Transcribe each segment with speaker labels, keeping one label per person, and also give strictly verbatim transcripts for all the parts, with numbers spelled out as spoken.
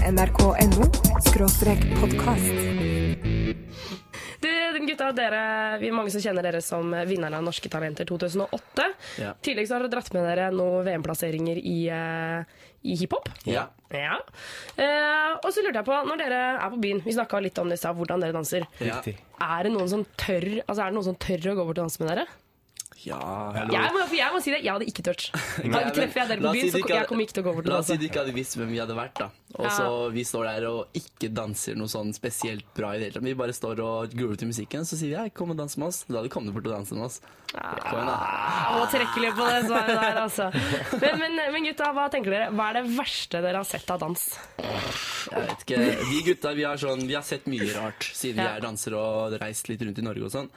Speaker 1: nrk.no skråstrek podcast.
Speaker 2: Du, gutta, dere, vi er mange som kjenner dere som vinnerne av Norske Talenter to tusen og åtte.
Speaker 3: Ja.
Speaker 2: Tidligere så har dere dratt med dere noen V M-plasseringer i, uh, i hiphop.
Speaker 3: Ja.
Speaker 2: Ja. Uh, og så lurte jeg på, når dere er på byen, vi snakket litt om det, hvordan dere danser.
Speaker 3: Ja.
Speaker 2: Er det noen som tør, altså er det noen som tør å gå bort og danse med dere?
Speaker 3: Ja,
Speaker 2: jeg må, jeg må si det, jeg hadde ikke tørt. Da treffer jeg dere på byen, så jeg kommer ikke til å gå bort og
Speaker 3: La oss
Speaker 2: danse.
Speaker 3: si du ikke hadde visst hvem vi hadde vært da. Og så
Speaker 2: Ja.
Speaker 3: vi står der og ikke danser noe sånn spesielt bra i det hele tatt. Vi bare står og groover til musikken, så sier vi, hei, kom og dans med oss. Da hadde du kommet bort og danset med oss. Kom igjen da.
Speaker 2: Jeg må trekke litt på det svaret der, altså. Men, men, men gutta, hva tenker dere? Hva er det verste dere har sett av dans?
Speaker 3: Jeg vet ikke. Vi gutta, vi har, sånn, vi har sett mye rart siden vi
Speaker 2: Ja.
Speaker 3: er dansere og reist litt rundt i Norge og sånn.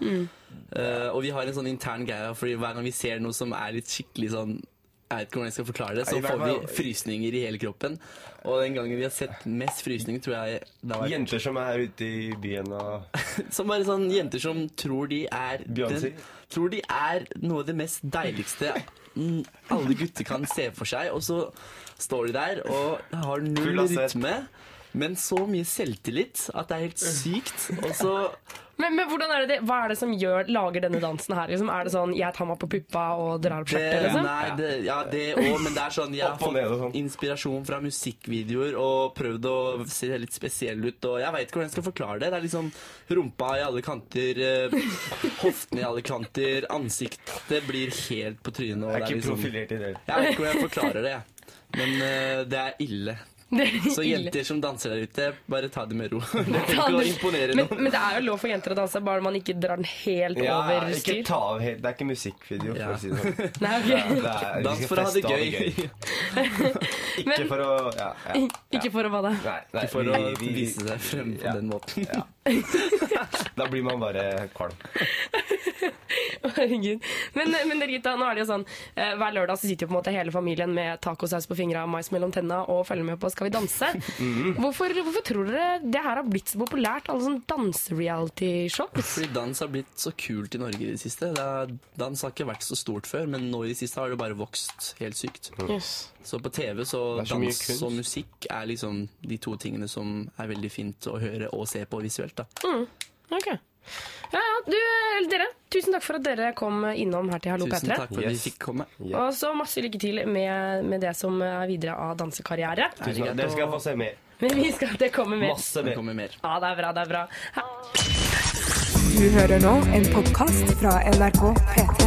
Speaker 3: Uh, og vi har en sånn intern greie, fordi hver gang vi ser noe som er litt skikkelig sånn, jeg vet ikke hvordan jeg skal forklare det, så
Speaker 4: Nei,
Speaker 3: får vi
Speaker 4: hva-
Speaker 3: frysninger i hele kroppen. Og den gangen vi har sett mest frysninger, tror jeg det har vært
Speaker 4: Jenter som er ute i byen og
Speaker 3: som bare sånn jenter som tror de er
Speaker 4: Beyoncé.
Speaker 3: den, tror de er noe av det mest deiligste mm, alle gutter kan se for seg, og så står de der og har null
Speaker 4: Full av sett.
Speaker 3: rytme, men så mye selvtillit at det er helt sykt. Og så
Speaker 2: Men, men hvordan er det, det- hva er det som gjør, lager denne dansen her? Liksom? Er det sånn, jeg tar meg på puppa og drar opp
Speaker 3: det,
Speaker 2: skjørtet, liksom?
Speaker 3: nei, det, ja, det òg, men det er sånn jeg har
Speaker 4: Opp og ned og
Speaker 3: fått
Speaker 4: sånn.
Speaker 3: inspirasjon fra musikkvideoer og prøvd å se litt spesiell ut, og jeg vet ikke hvordan jeg skal forklare det. Det er liksom rumpa i alle kanter, eh, hoftene i alle kanter, ansiktet blir helt på trynet. Og
Speaker 4: Jeg er
Speaker 3: det
Speaker 4: ikke
Speaker 3: liksom,
Speaker 4: profilert i det.
Speaker 3: jeg vet ikke hvordan jeg forklarer det, jeg. Men eh, det er ille.
Speaker 2: Det er
Speaker 3: Så
Speaker 2: ille.
Speaker 3: jenter som danser der ute, bare ta det med ro. Det
Speaker 2: Ta
Speaker 3: kan ikke
Speaker 2: det-
Speaker 3: imponere
Speaker 2: men,
Speaker 3: noen.
Speaker 2: men det er jo lov for jenter å danse, bare man ikke drar den helt
Speaker 4: Ja,
Speaker 2: over
Speaker 4: ikke
Speaker 2: styr.
Speaker 4: ta av helt, det er ikke musikkvideo, for
Speaker 3: Ja.
Speaker 4: å si det sånn.
Speaker 2: Nei, ok.
Speaker 4: Det er, vi
Speaker 3: Dans
Speaker 4: skal
Speaker 3: for å ha det
Speaker 4: feste og
Speaker 3: gøy.
Speaker 4: Ikke
Speaker 2: Men-
Speaker 4: for å ja, ja,
Speaker 2: Ikke for å hva det.
Speaker 4: Nei, nei,
Speaker 3: Ikke for å
Speaker 4: vi- vi-
Speaker 3: vise seg frem på
Speaker 4: ja.
Speaker 3: den måten.
Speaker 4: Ja. Da blir man bare kvalm.
Speaker 2: Herregud. Men, men dere gutta, nå er det jo sånn, eh, hver lørdag så sitter jo på en måte hele familien med tacosaus på fingra og mais mellom tenna og følger med på Skal vi danse. hvorfor, hvorfor tror dere det her har blitt så populært, alle sånn danse-reality-shows?
Speaker 3: Fordi dans har blitt så kult i Norge i det siste. Det er, dans har ikke vært så stort før, men nå i det siste har det bare vokst helt sykt.
Speaker 2: Yes.
Speaker 3: Så på T V så
Speaker 4: Det er så mye
Speaker 3: dans
Speaker 4: kunst.
Speaker 3: og musikk er liksom de to tingene som er veldig fint å høre og se på visuelt, da.
Speaker 2: Ok. Ja, ja, du, eller dere, tusen takk for at dere kom innom her til Hallo
Speaker 3: Tusen
Speaker 2: P tre.
Speaker 3: takk for at
Speaker 4: Yes.
Speaker 3: vi fikk komme.
Speaker 4: Ja.
Speaker 2: Og så masse lykke til med, med det som er videre av dansekarriere.
Speaker 4: Tusen takk. Dere skal få se mer.
Speaker 2: Men vi skal, det kommer mer.
Speaker 4: Masse
Speaker 3: Det
Speaker 4: mer.
Speaker 3: kommer mer.
Speaker 2: Ja, det er bra, det er bra. Ha.
Speaker 1: Du hører nå en podcast fra N R K P tre.